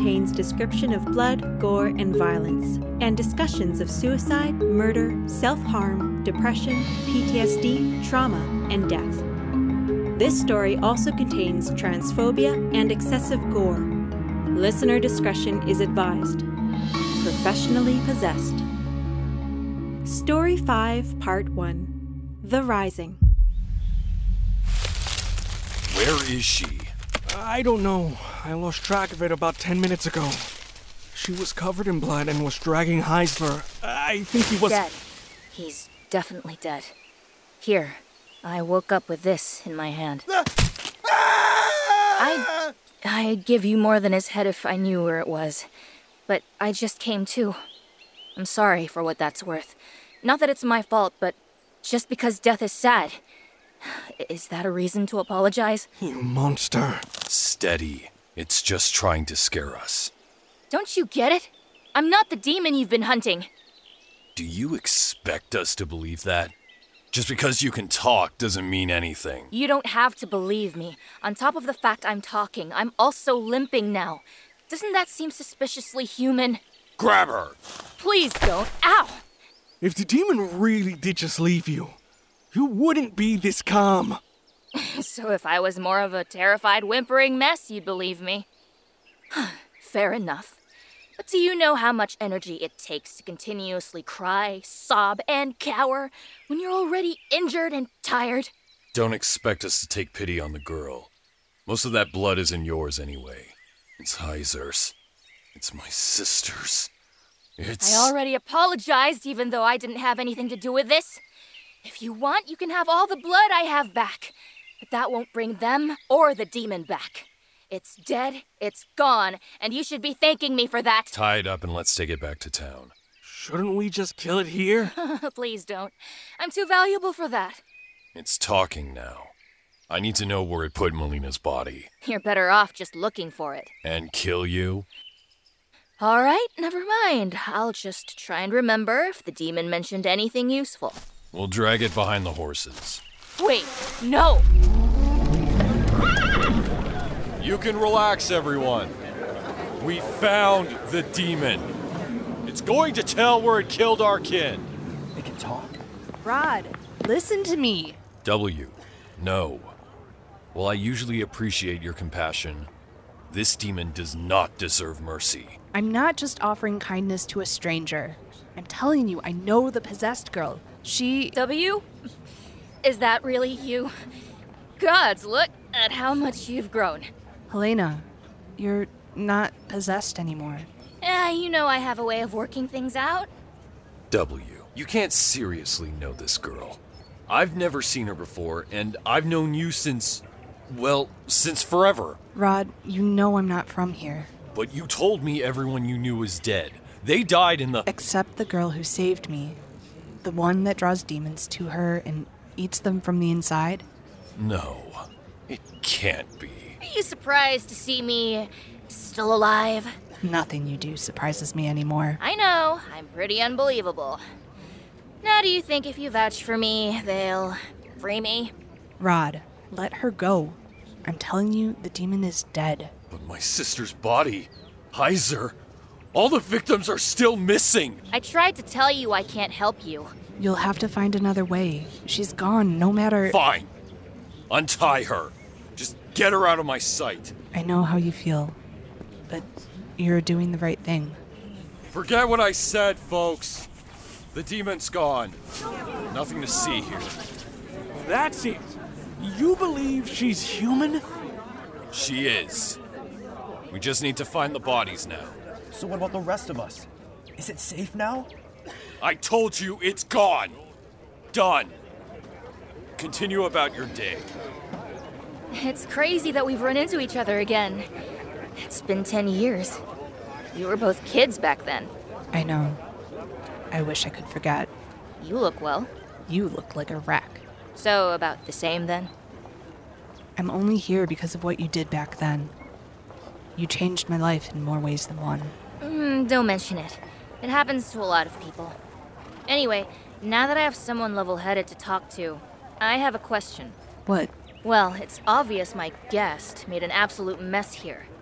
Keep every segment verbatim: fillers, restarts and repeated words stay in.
contains description of blood, gore, and violence, and discussions of suicide, murder, self-harm, depression, P T S D, trauma, and death. This story also contains transphobia and excessive gore. Listener discretion is advised. Professionally possessed. Story five, Part one. The Rising. Where is she? I don't know. I lost track of it about ten minutes ago. She was covered in blood and was dragging Heisler. I think he was... Dead. He's definitely dead. Here, I woke up with this in my hand. I'd, I'd give you more than his head if I knew where it was. But I just came to. I'm sorry for what that's worth. Not that it's my fault, but just because death is sad. Is that a reason to apologize? You monster. Steady. It's just trying to scare us. Don't you get it? I'm not the demon you've been hunting. Do you expect us to believe that? Just because you can talk doesn't mean anything. You don't have to believe me. On top of the fact I'm talking, I'm also limping now. Doesn't that seem suspiciously human? Grab her! Please don't. Ow! If the demon really did just leave you, you wouldn't be this calm. So if I was more of a terrified, whimpering mess, you'd believe me. Fair enough. But do you know how much energy it takes to continuously cry, sob, and cower when you're already injured and tired? Don't expect us to take pity on the girl. Most of that blood isn't yours anyway. It's Heiser's. It's my sister's. It's... I already apologized, even though I didn't have anything to do with this. If you want, you can have all the blood I have back. But that won't bring them or the demon back. It's dead, it's gone, and you should be thanking me for that. Tie it up and let's take it back to town. Shouldn't we just kill it here? Please don't. I'm too valuable for that. It's talking now. I need to know where it put Melina's body. You're better off just looking for it. And kill you? All right, never mind. I'll just try and remember if the demon mentioned anything useful. We'll drag it behind the horses. Wait, no! You can relax, everyone. We found the demon. It's going to tell where it killed our kin. They can talk? Rod, listen to me. W, no. While I usually appreciate your compassion, this demon does not deserve mercy. I'm not just offering kindness to a stranger. I'm telling you, I know the possessed girl. She... W? Is that really you? Gods, look at how much you've grown. Helena, you're not possessed anymore. Eh, you know I have a way of working things out. W, you can't seriously know this girl. I've never seen her before, and I've known you since, well, since forever. Rod, you know I'm not from here. But you told me everyone you knew was dead. They died in the... Except the girl who saved me. The one that draws demons to her and eats them from the inside. No, it can't be. Are you surprised to see me still alive? Nothing you do surprises me anymore. I know, I'm pretty unbelievable. Now do you think if you vouch for me, they'll free me? Rod, let her go. I'm telling you, the demon is dead. But my sister's body, Heiser, all the victims are still missing. I tried to tell you I can't help you. You'll have to find another way. She's gone, no matter... Fine. Untie her. Just get her out of my sight. I know how you feel, but you're doing the right thing. Forget what I said, folks. The demon's gone. Nothing to see here. That's it. You believe she's human? She is. We just need to find the bodies now. So what about the rest of us? Is it safe now? I told you it's gone. Done. Continue about your day. It's crazy that we've run into each other again. It's been ten years. You were both kids back then. I know. I wish I could forget. You look well. You look like a wreck. So, about the same then? I'm only here because of what you did back then. You changed my life in more ways than one. Mm, don't mention it. It happens to a lot of people. Anyway, now that I have someone level-headed to talk to, I have a question. What? Well, it's obvious my guest made an absolute mess here.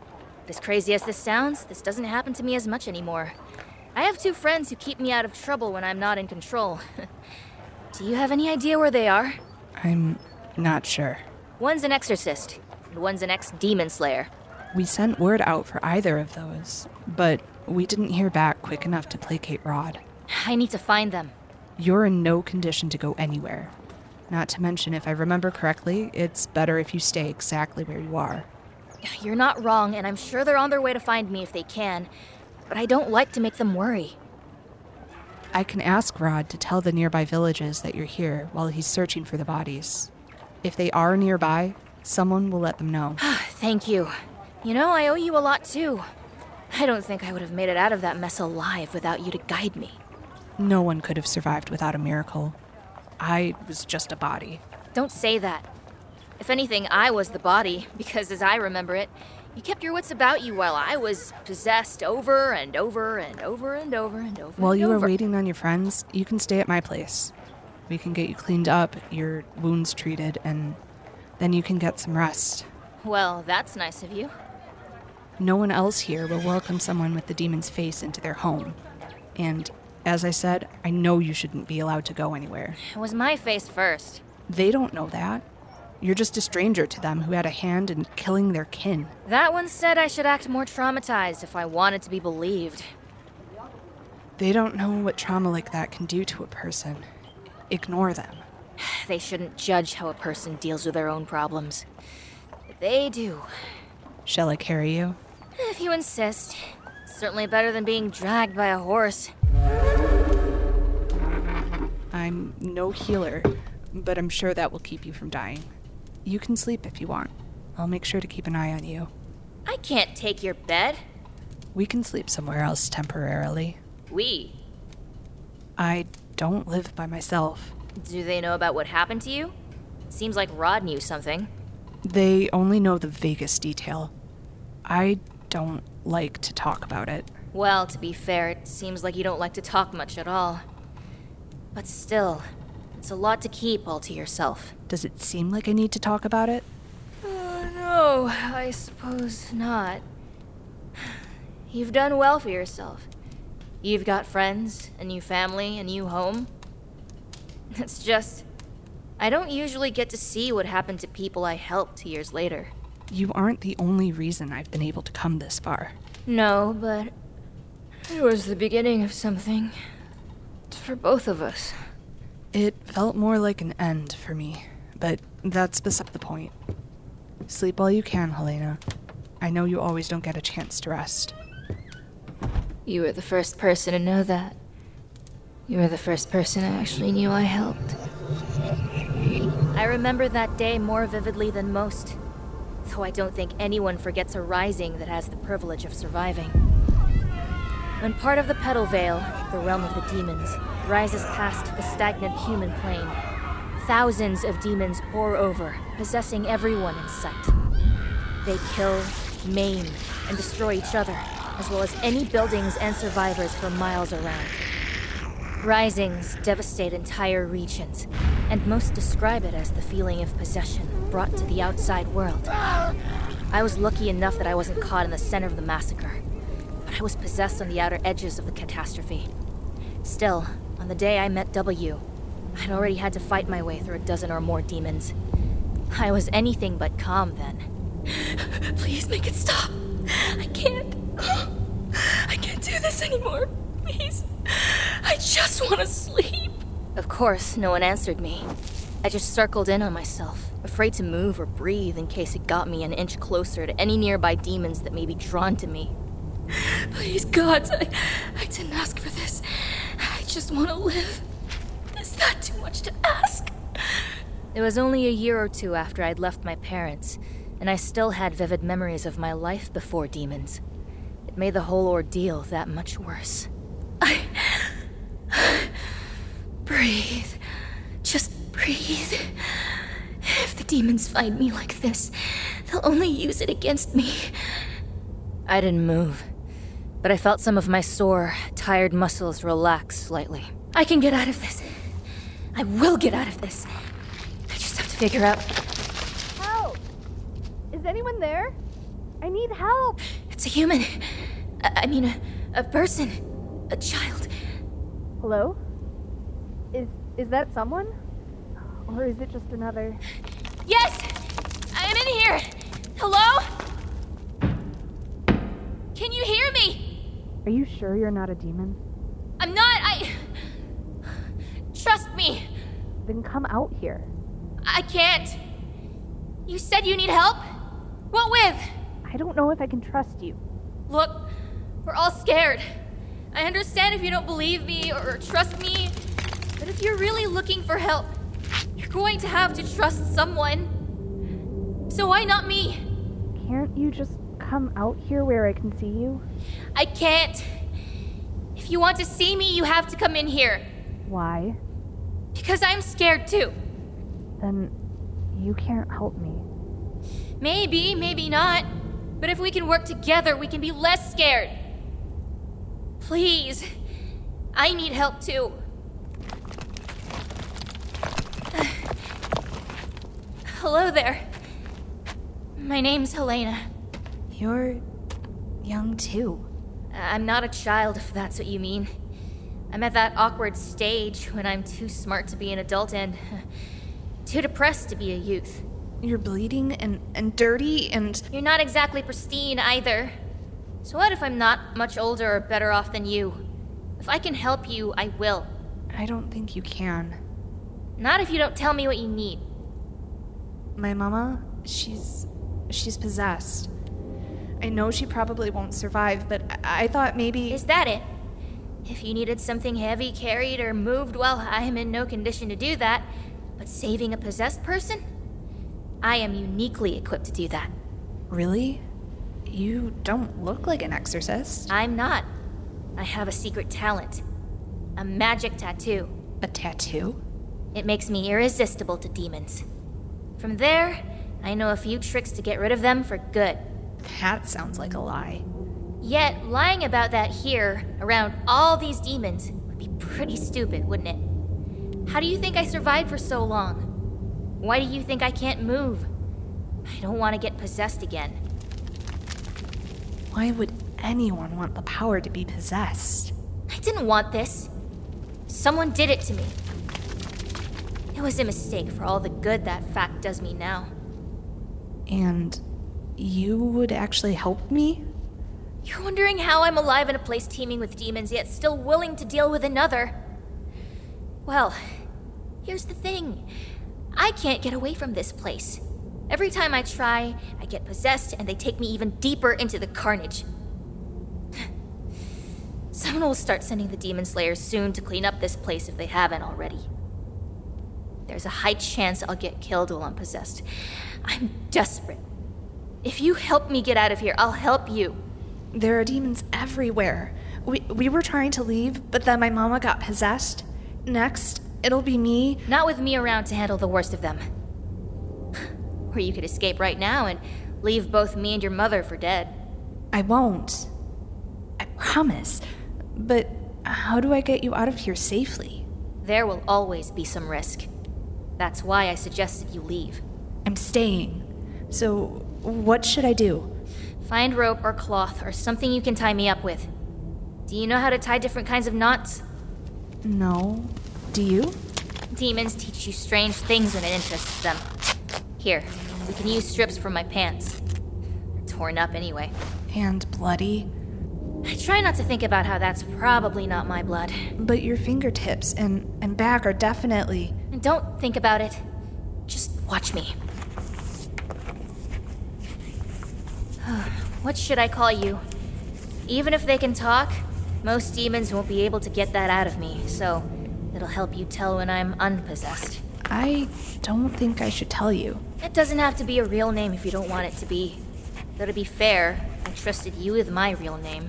As crazy as this sounds, this doesn't happen to me as much anymore. I have two friends who keep me out of trouble when I'm not in control. Do you have any idea where they are? I'm not sure. One's an exorcist, and one's an ex-demon slayer. We sent word out for either of those, but we didn't hear back quick enough to placate Rod. I need to find them. You're in no condition to go anywhere. Not to mention, if I remember correctly, it's better if you stay exactly where you are. You're not wrong, and I'm sure they're on their way to find me if they can, but I don't like to make them worry. I can ask Rod to tell the nearby villages that you're here while he's searching for the bodies. If they are nearby, someone will let them know. Thank you. You know, I owe you a lot too. I don't think I would have made it out of that mess alive without you to guide me. No one could have survived without a miracle. I was just a body. Don't say that. If anything, I was the body, because as I remember it, you kept your wits about you while I was possessed over and over and over and over and over While and you were over. waiting on your friends, you can stay at my place. We can get you cleaned up, your wounds treated, and then you can get some rest. Well, that's nice of you. No one else here will welcome someone with the demon's face into their home. And, as I said, I know you shouldn't be allowed to go anywhere. It was my face first. They don't know that. You're just a stranger to them who had a hand in killing their kin. That one said I should act more traumatized if I wanted to be believed. They don't know what trauma like that can do to a person. Ignore them. They shouldn't judge how a person deals with their own problems. But they do. Shall I carry you? If you insist. It's certainly better than being dragged by a horse. I'm no healer, but I'm sure that will keep you from dying. You can sleep if you want. I'll make sure to keep an eye on you. I can't take your bed. We can sleep somewhere else temporarily. We. I don't live by myself. Do they know about what happened to you? It seems like Rod knew something. They only know the vaguest detail. I don't like to talk about it. Well, to be fair, it seems like you don't like to talk much at all. But still, it's a lot to keep all to yourself. Does it seem like I need to talk about it? Oh, no, I suppose not. You've done well for yourself. You've got friends, a new family, a new home. It's just, I don't usually get to see what happened to people I helped years later. You aren't the only reason I've been able to come this far. No, but it was the beginning of something. For both of us. It felt more like an end for me, but that's beside the point. Sleep while you can, Helena. I know you always don't get a chance to rest. You were the first person to know that. You were the first person I actually knew I helped. I remember that day more vividly than most, though I don't think anyone forgets a rising that has the privilege of surviving. When part of the Petal Vale, the realm of the demons, rises past the stagnant human plane, thousands of demons pour over, possessing everyone in sight. They kill, maim, and destroy each other, as well as any buildings and survivors for miles around. Risings devastate entire regions, and most describe it as the feeling of possession brought to the outside world. I was lucky enough that I wasn't caught in the center of the massacre, but I was possessed on the outer edges of the catastrophe. Still, on the day I met W, I'd already had to fight my way through a dozen or more demons. I was anything but calm then. Please make it stop. I can't. I can't do this anymore. Please. I just want to sleep. Of course, no one answered me. I just circled in on myself, afraid to move or breathe in case it got me an inch closer to any nearby demons that may be drawn to me. Please, God, I, I didn't ask for this. I just want to live. Is that too much to ask? It was only a year or two after I'd left my parents, and I still had vivid memories of my life before demons. It made the whole ordeal that much worse. I... Breathe. Just breathe. If the demons find me like this, they'll only use it against me. I didn't move, but I felt some of my sore, tired muscles relax slightly. I can get out of this. I will get out of this. I just have to figure out... Help! Is anyone there? I need help! It's a human. I, I mean, a, a person. A child. Hello? Is is that someone? Or is it just another... Yes! I am in here! Hello? Can you hear me? Are you sure you're not a demon? I'm not, I... Trust me. Then come out here. I can't. You said you need help? What with? I don't know if I can trust you. Look, we're all scared. I understand if you don't believe me or, or trust me, but if you're really looking for help, you're going to have to trust someone. So why not me? Can't you just come out here where I can see you? I can't. If you want to see me, you have to come in here. Why? Because I'm scared too. Then you can't help me. Maybe, maybe not. But if we can work together, we can be less scared. Please. I need help too. Hello there. My name's Helena. You're young too. I'm not a child, if that's what you mean. I'm at that awkward stage when I'm too smart to be an adult and too depressed to be a youth. You're bleeding and, and dirty and... You're not exactly pristine either. So what if I'm not much older or better off than you? If I can help you, I will. I don't think you can. Not if you don't tell me what you need. My mama, she's... she's possessed. I know she probably won't survive, but I, I thought maybe... Is that it? If you needed something heavy carried or moved, well, I am in no condition to do that. But saving a possessed person? I am uniquely equipped to do that. Really? You don't look like an exorcist. I'm not. I have a secret talent. A magic tattoo. A tattoo? It makes me irresistible to demons. From there, I know a few tricks to get rid of them for good. That sounds like a lie. Yet, lying about that here, around all these demons, would be pretty stupid, wouldn't it? How do you think I survived for so long? Why do you think I can't move? I don't want to get possessed again. Why would anyone want the power to be possessed? I didn't want this. Someone did it to me. It was a mistake for all the good that fact does me now. And you would actually help me? You're wondering how I'm alive in a place teeming with demons, yet still willing to deal with another. Well, here's the thing. I can't get away from this place. Every time I try, I get possessed and they take me even deeper into the carnage. Someone will start sending the demon slayers soon to clean up this place if they haven't already. There's a high chance I'll get killed while I'm possessed. I'm desperate. If you help me get out of here, I'll help you. There are demons everywhere. We, we were trying to leave, but then my mama got possessed. Next, it'll be me. Not with me around to handle the worst of them. Or you could escape right now and leave both me and your mother for dead. I won't. I promise. But how do I get you out of here safely? There will always be some risk. That's why I suggested you leave. I'm staying. So, what should I do? Find rope or cloth or something you can tie me up with. Do you know how to tie different kinds of knots? No. Do you? Demons teach you strange things when it interests them. Here, we can use strips from my pants. They're torn up anyway. And bloody. I try not to think about how that's probably not my blood. But your fingertips and, and back are definitely... And don't think about it. Just watch me. What should I call you? Even if they can talk, most demons won't be able to get that out of me, so it'll help you tell when I'm unpossessed. I don't think I should tell you. It doesn't have to be a real name if you don't want it to be. Though to be fair, I trusted you with my real name.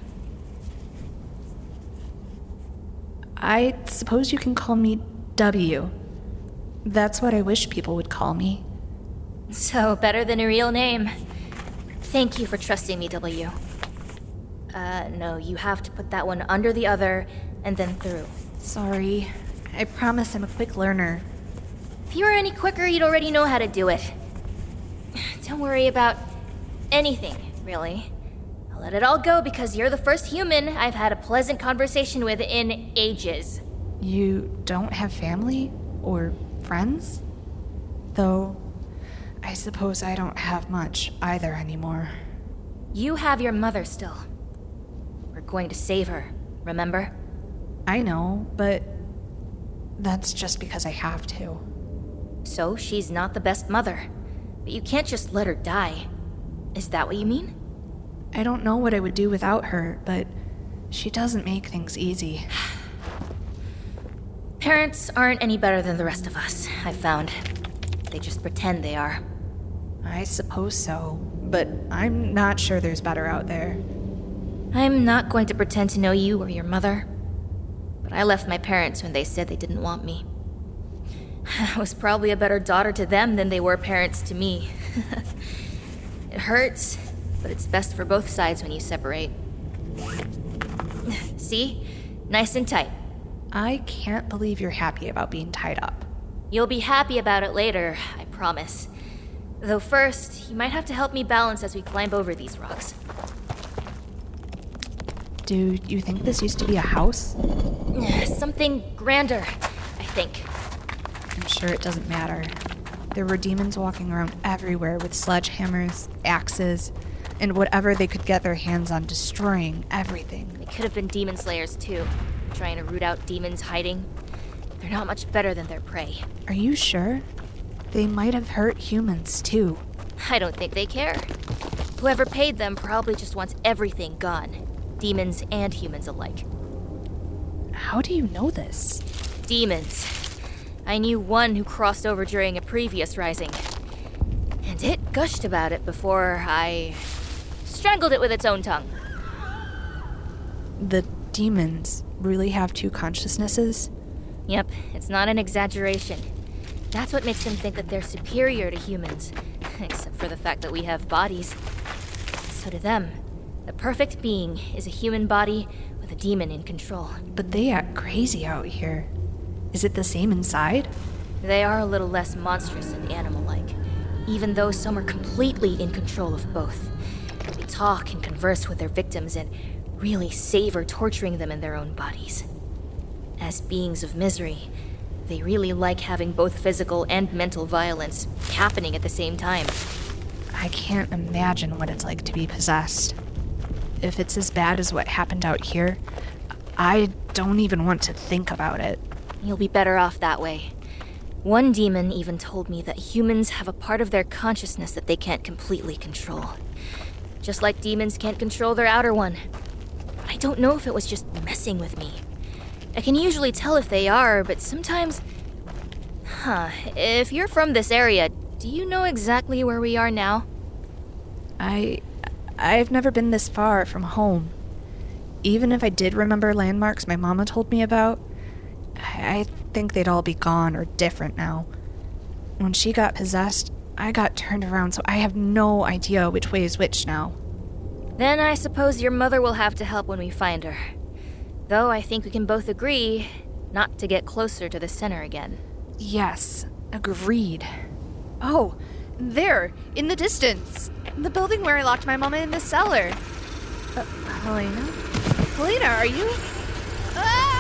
I suppose you can call me W. That's what I wish people would call me. So, better than a real name. Thank you for trusting me, W. Uh, no, you have to put that one under the other, and then through. Sorry. I promise I'm a quick learner. If you were any quicker, you'd already know how to do it. Don't worry about anything, really. I'll let it all go because you're the first human I've had a pleasant conversation with in ages. You don't have family? Or friends? Though, I suppose I don't have much either anymore. You have your mother still. We're going to save her, remember? I know, but that's just because I have to. So she's not the best mother, but you can't just let her die. Is that what you mean? I don't know what I would do without her, but she doesn't make things easy. Parents aren't any better than the rest of us, I've found. They just pretend they are. I suppose so, but I'm not sure there's better out there. I'm not going to pretend to know you or your mother, but I left my parents when they said they didn't want me. I was probably a better daughter to them than they were parents to me. It hurts, but it's best for both sides when you separate. See? Nice and tight. I can't believe you're happy about being tied up. You'll be happy about it later, I promise. Though first, you might have to help me balance as we climb over these rocks. Do you think this used to be a house? Something grander, I think. I'm sure it doesn't matter. There were demons walking around everywhere with sledgehammers, axes, and whatever they could get their hands on, destroying everything. They could have been demon slayers too, trying to root out demons hiding. They're not much better than their prey. Are you sure? They might have hurt humans too. I don't think they care. Whoever paid them probably just wants everything gone. Demons and humans alike. How do you know this? Demons. I knew one who crossed over during a previous rising. And it gushed about it before I strangled it with its own tongue. The demons really have two consciousnesses? Yep, it's not an exaggeration. That's what makes them think that they're superior to humans. Except for the fact that we have bodies. So to them, the perfect being is a human body with a demon in control. But they act crazy out here. Is it the same inside? They are a little less monstrous and animal-like, even though some are completely in control of both. They talk and converse with their victims and really savor torturing them in their own bodies. As beings of misery, they really like having both physical and mental violence happening at the same time. I can't imagine what it's like to be possessed. If it's as bad as what happened out here, I don't even want to think about it. You'll be better off that way. One demon even told me that humans have a part of their consciousness that they can't completely control. Just like demons can't control their outer one. But I don't know if it was just messing with me. I can usually tell if they are, but sometimes... Huh, if you're from this area, do you know exactly where we are now? I... I've never been this far from home. Even if I did remember landmarks my mama told me about, I think they'd all be gone or different now. When she got possessed, I got turned around, so I have no idea which way is which now. Then I suppose your mother will have to help when we find her. Though I think we can both agree not to get closer to the center again. Yes, agreed. Oh, there, in the distance. The building where I locked my mama in the cellar. Uh, Helena? Helena, are you? Ah!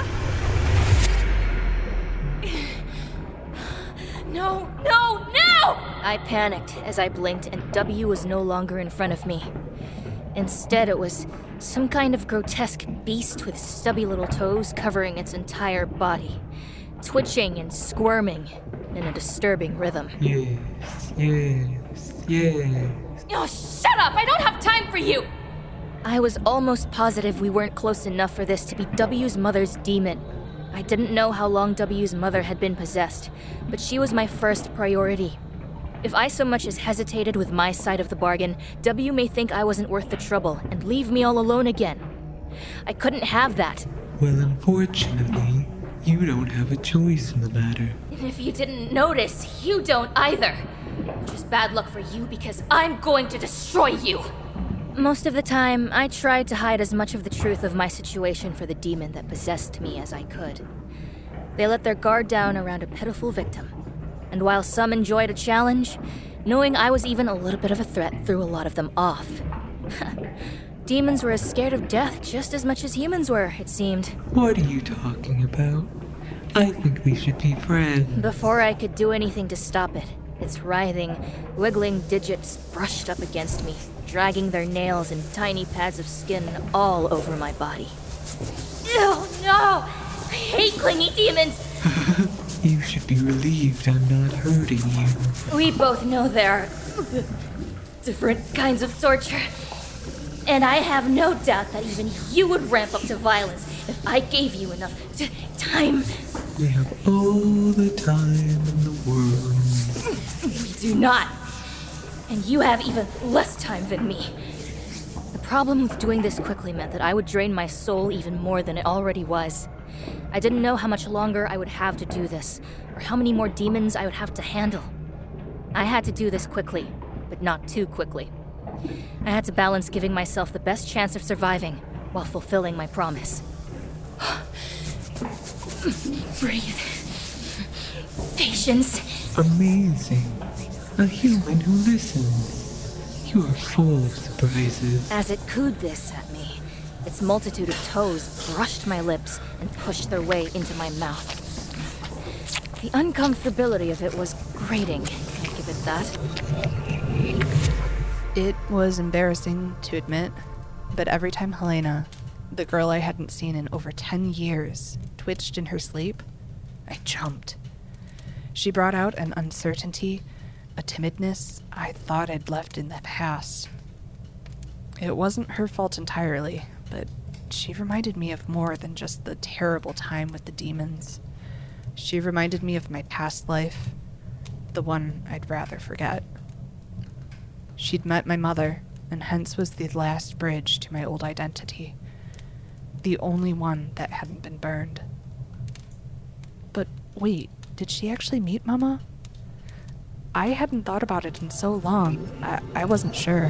No, no, no! I panicked as I blinked and W was no longer in front of me. Instead, it was some kind of grotesque beast with stubby little toes covering its entire body, twitching and squirming in a disturbing rhythm. Yes, yes, yes. Oh, shut up! I don't have time for you! I was almost positive we weren't close enough for this to be W's mother's demon. I didn't know how long W's mother had been possessed, but she was my first priority. If I so much as hesitated with my side of the bargain, W may think I wasn't worth the trouble and leave me all alone again. I couldn't have that. Well, unfortunately, you don't have a choice in the matter. And if you didn't notice, you don't either. Which is bad luck for you because I'm going to destroy you. Most of the time, I tried to hide as much of the truth of my situation for the demon that possessed me as I could. They let their guard down around a pitiful victim. And while some enjoyed a challenge, knowing I was even a little bit of a threat threw a lot of them off. Demons were as scared of death just as much as humans were, it seemed. What are you talking about? I think we should be friends. Before I could do anything to stop it, its writhing, wiggling digits brushed up against me, dragging their nails and tiny pads of skin all over my body. Ew, no! I hate clingy demons! You should be relieved I'm not hurting you. We both know there are different kinds of torture. And I have no doubt that even you would ramp up to violence if I gave you enough t- time. We have all the time in the world. We do not. And you have even less time than me. The problem with doing this quickly meant that I would drain my soul even more than it already was. I didn't know how much longer I would have to do this, or how many more demons I would have to handle. I had to do this quickly, but not too quickly. I had to balance giving myself the best chance of surviving while fulfilling my promise. Breathe. Patience. Amazing. A human who listens. You are full of surprises. As it cooed this at me, its multitude of toes brushed my lips and pushed their way into my mouth. The uncomfortability of it was grating, can I give it that? It was embarrassing to admit, but every time Helena, the girl I hadn't seen in over ten years, twitched in her sleep, I jumped. She brought out an uncertainty, a timidness I thought I'd left in the past. It wasn't her fault entirely, but she reminded me of more than just the terrible time with the demons. She reminded me of my past life, the one I'd rather forget. She'd met my mother, and hence was the last bridge to my old identity. The only one that hadn't been burned. But wait, did she actually meet Mama? I hadn't thought about it in so long, I, I wasn't sure.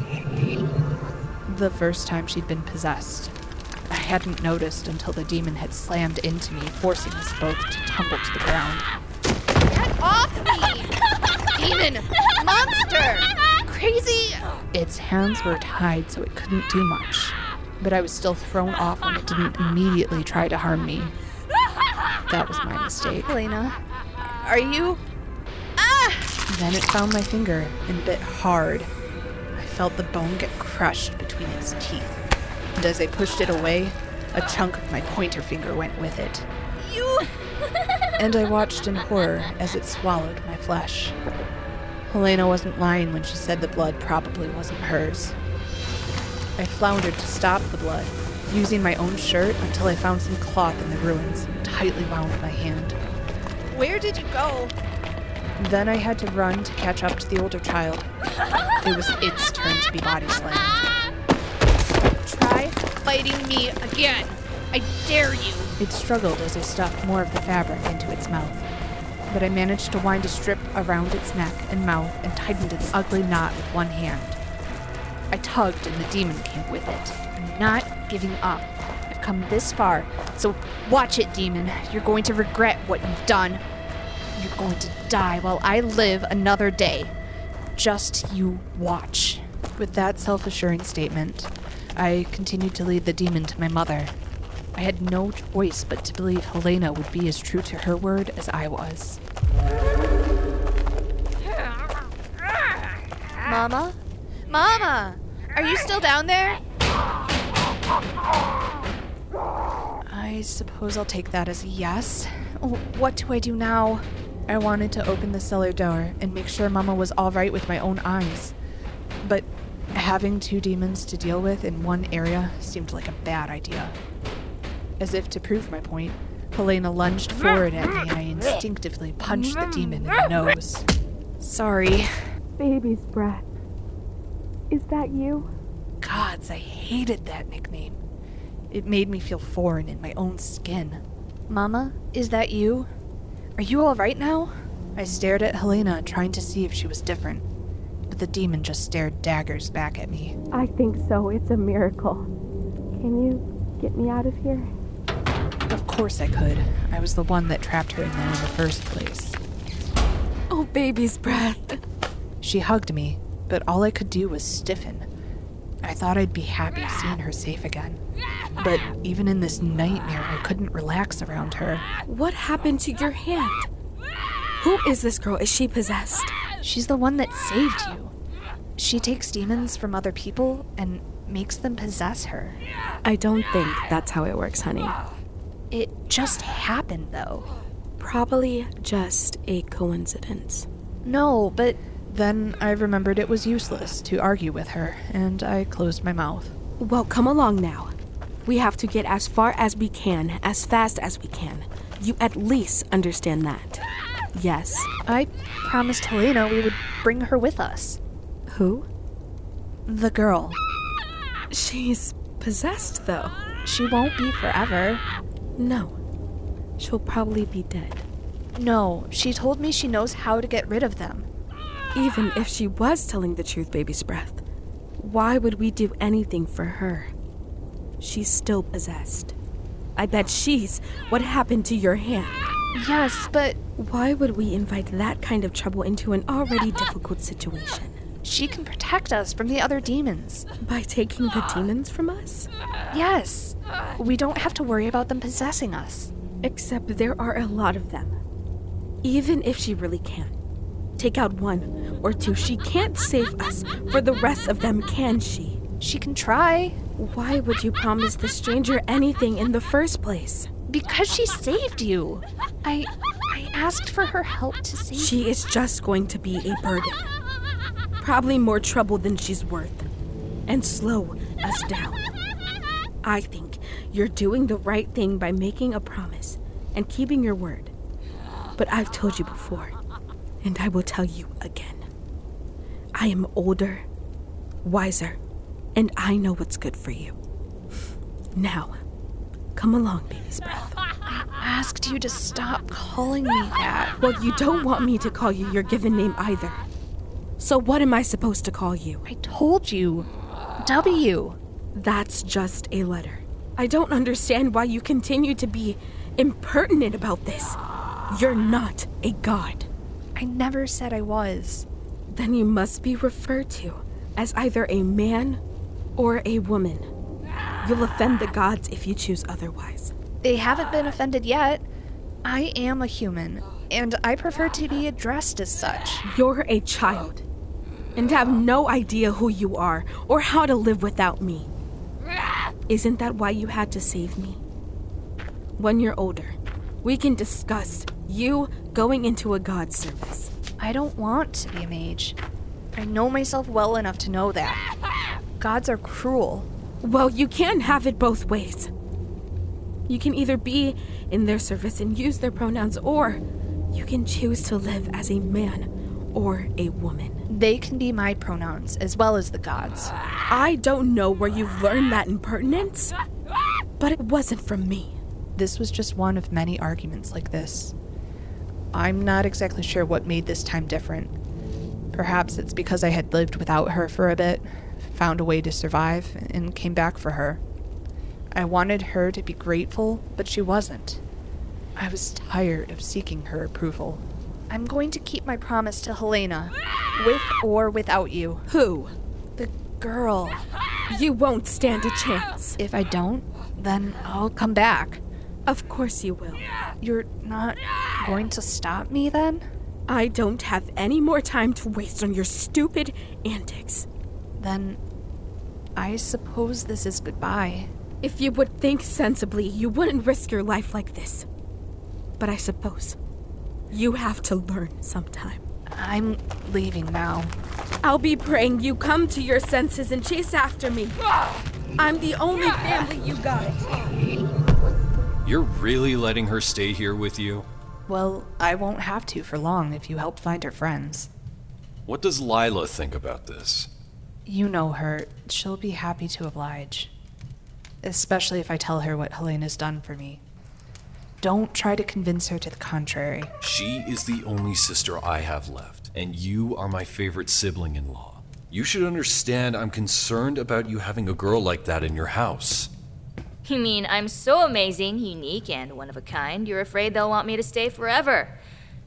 The first time she'd been possessed, I hadn't noticed until the demon had slammed into me, forcing us both to tumble to the ground. Get off me! Demon! Monster! Crazy! Its hands were tied so it couldn't do much, but I was still thrown off when it didn't immediately try to harm me. That was my mistake. Helena, are you... Ah! Then it found my finger and bit hard. I felt the bone get crushed between its teeth, and as I pushed it away, a chunk of my pointer finger went with it. You... And I watched in horror as it swallowed my flesh. Helena wasn't lying when she said the blood probably wasn't hers. I floundered to stop the blood, using my own shirt until I found some cloth in the ruins and tightly wound my hand. Where did you go? Then I had to run to catch up to the older child. It was its turn to be body slammed. Try fighting me again. I dare you. It struggled as I stuffed more of the fabric into its mouth, but I managed to wind a strip around its neck and mouth and tightened its ugly knot with one hand. I tugged and the demon came with it. I'm not giving up. I've come this far, so watch it, demon. You're going to regret what you've done. You're going to die while I live another day. Just you watch. With that self-assuring statement, I continued to lead the demon to my mother. I had no choice but to believe Helena would be as true to her word as I was. Mama? Mama! Are you still down there? I suppose I'll take that as a yes. Oh, what do I do now? I wanted to open the cellar door and make sure Mama was all right with my own eyes. But having two demons to deal with in one area seemed like a bad idea. As if to prove my point, Helena lunged forward at me and I instinctively punched the demon in the nose. Sorry. Baby's breath. Is that you? Gods, I hated that nickname. It made me feel foreign in my own skin. Mama, is that you? Are you all right now? I stared at Helena, trying to see if she was different, but the demon just stared daggers back at me. I think so. It's a miracle. Can you get me out of here? Of course I could. I was the one that trapped her in there in the first place. Oh, baby's breath. She hugged me, but all I could do was stiffen. I thought I'd be happy seeing her safe again. But even in this nightmare, I couldn't relax around her. What happened to your hand? Who is this girl? Is she possessed? She's the one that saved you. She takes demons from other people and makes them possess her. I don't think that's how it works, honey. It just happened, though. Probably just a coincidence. No, but then I remembered it was useless to argue with her, and I closed my mouth. Well, come along now. We have to get as far as we can, as fast as we can. You at least understand that. Yes. I promised Helena we would bring her with us. Who? The girl. She's possessed, though. She won't be forever. No. She'll probably be dead. No, she told me she knows how to get rid of them. Even if she was telling the truth, Baby's Breath, why would we do anything for her? She's still possessed. I bet she's what happened to your hand. Yes, but why would we invite that kind of trouble into an already difficult situation? She can protect us from the other demons. By taking the demons from us? Yes. We don't have to worry about them possessing us. Except there are a lot of them. Even if she really can take out one or two, she can't save us for the rest of them, can she? She can try. Why would you promise the stranger anything in the first place? Because she saved you. I I asked for her help to save you. She is just going to be a burden. Probably more trouble than she's worth. And slow us down. I think you're doing the right thing by making a promise and keeping your word. But I've told you before, and I will tell you again. I am older, wiser, and I know what's good for you. Now, come along, Baby's Breath. I asked you to stop calling me that. Well, you don't want me to call you your given name either. So what am I supposed to call you? I told you. W. That's just a letter. I don't understand why you continue to be impertinent about this. You're not a god. I never said I was. Then you must be referred to as either a man or a woman. You'll offend the gods if you choose otherwise. They haven't been offended yet. I am a human, and I prefer to be addressed as such. You're a child, and have no idea who you are or how to live without me. Isn't that why you had to save me? When you're older, we can discuss you going into a god's service. I don't want to be a mage. I know myself well enough to know that. Gods are cruel. Well, you can't have it both ways. You can either be in their service and use their pronouns, or you can choose to live as a man or a woman. They can be my pronouns as well as the gods. I don't know where you've learned that impertinence, but it wasn't from me. This was just one of many arguments like this. I'm not exactly sure what made this time different. Perhaps it's because I had lived without her for a bit, found a way to survive, and came back for her. I wanted her to be grateful, but she wasn't. I was tired of seeking her approval. I'm going to keep my promise to Helena, with or without you. Who? The girl. You won't stand a chance. If I don't, then I'll come back. Of course you will. You're not going to stop me then? I don't have any more time to waste on your stupid antics. Then I suppose this is goodbye. If you would think sensibly, you wouldn't risk your life like this. But I suppose you have to learn sometime. I'm leaving now. I'll be praying you come to your senses and chase after me. I'm the only family you got. You're really letting her stay here with you? Well, I won't have to for long if you help find her friends. What does Lila think about this? You know her. She'll be happy to oblige. Especially if I tell her what Helena's done for me. Don't try to convince her to the contrary. She is the only sister I have left, and you are my favorite sibling-in-law. You should understand I'm concerned about you having a girl like that in your house. You mean I'm so amazing, unique, and one of a kind, you're afraid they'll want me to stay forever?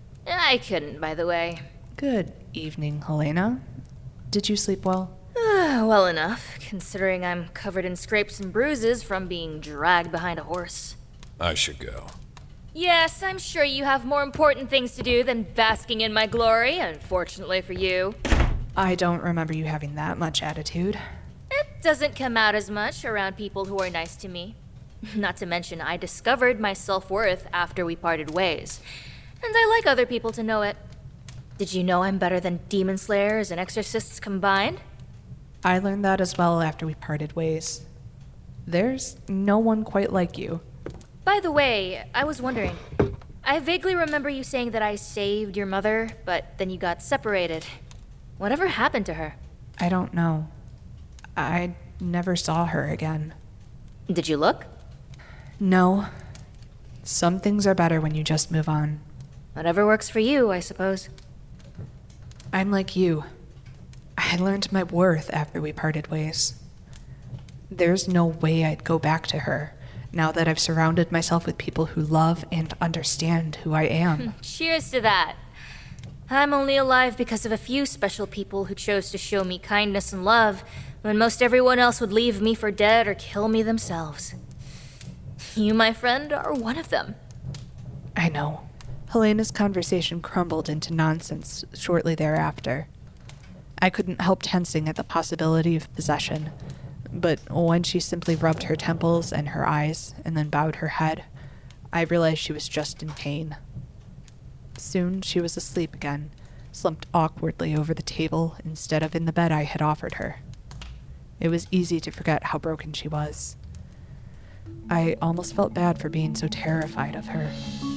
I couldn't, by the way. Good evening, Helena. Did you sleep well? Well enough, considering I'm covered in scrapes and bruises from being dragged behind a horse. I should go. Yes, I'm sure you have more important things to do than basking in my glory, unfortunately for you. I don't remember you having that much attitude. It doesn't come out as much around people who are nice to me. Not to mention, I discovered my self-worth after we parted ways. And I like other people to know it. Did you know I'm better than demon slayers and exorcists combined? I learned that as well after we parted ways. There's no one quite like you. By the way, I was wondering. I vaguely remember you saying that I saved your mother, but then you got separated. Whatever happened to her? I don't know. I never saw her again. Did you look? No. Some things are better when you just move on. Whatever works for you, I suppose. I'm like you. I learned my worth after we parted ways. There's no way I'd go back to her, now that I've surrounded myself with people who love and understand who I am. Cheers to that. I'm only alive because of a few special people who chose to show me kindness and love, when most everyone else would leave me for dead or kill me themselves. You, my friend, are one of them. I know. Helena's conversation crumbled into nonsense shortly thereafter. I couldn't help tensing at the possibility of possession, but when she simply rubbed her temples and her eyes and then bowed her head, I realized she was just in pain. Soon she was asleep again, slumped awkwardly over the table instead of in the bed I had offered her. It was easy to forget how broken she was. I almost felt bad for being so terrified of her.